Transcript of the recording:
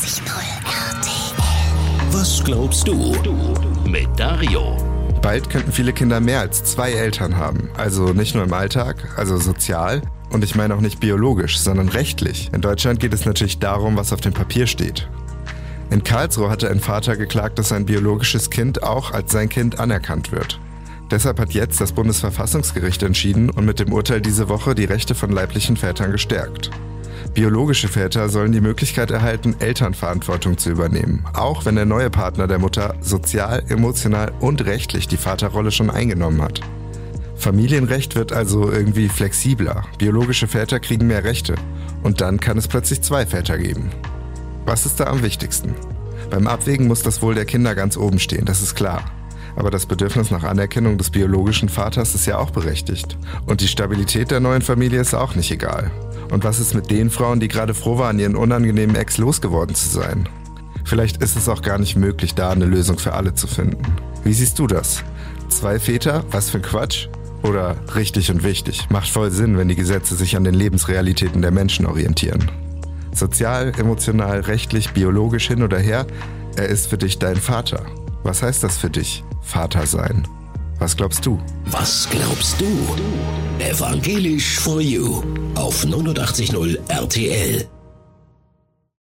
RTL. Was glaubst du? Mit Dario. Bald könnten viele Kinder mehr als 2 Eltern haben. Also nicht nur im Alltag, also sozial. Und ich meine auch nicht biologisch, sondern rechtlich. In Deutschland geht es natürlich darum, was auf dem Papier steht. In Karlsruhe hatte ein Vater geklagt, dass sein biologisches Kind auch als sein Kind anerkannt wird. Deshalb hat jetzt das Bundesverfassungsgericht entschieden und mit dem Urteil diese Woche die Rechte von leiblichen Vätern gestärkt. Biologische Väter sollen die Möglichkeit erhalten, Elternverantwortung zu übernehmen, auch wenn der neue Partner der Mutter sozial, emotional und rechtlich die Vaterrolle schon eingenommen hat. Familienrecht wird also irgendwie flexibler, biologische Väter kriegen mehr Rechte und dann kann es plötzlich 2 Väter geben. Was ist da am wichtigsten? Beim Abwägen muss das Wohl der Kinder ganz oben stehen, das ist klar. Aber das Bedürfnis nach Anerkennung des biologischen Vaters ist ja auch berechtigt. Und die Stabilität der neuen Familie ist auch nicht egal. Und was ist mit den Frauen, die gerade froh waren, ihren unangenehmen Ex losgeworden zu sein? Vielleicht ist es auch gar nicht möglich, da eine Lösung für alle zu finden. Wie siehst du das? 2 Väter? Was für ein Quatsch? Oder richtig und wichtig? Macht voll Sinn, wenn die Gesetze sich an den Lebensrealitäten der Menschen orientieren. Sozial, emotional, rechtlich, biologisch hin oder her, er ist für dich dein Vater. Was heißt das für dich, Vater sein? Was glaubst du? Was glaubst du? Evangelisch for You auf 89.0 RTL.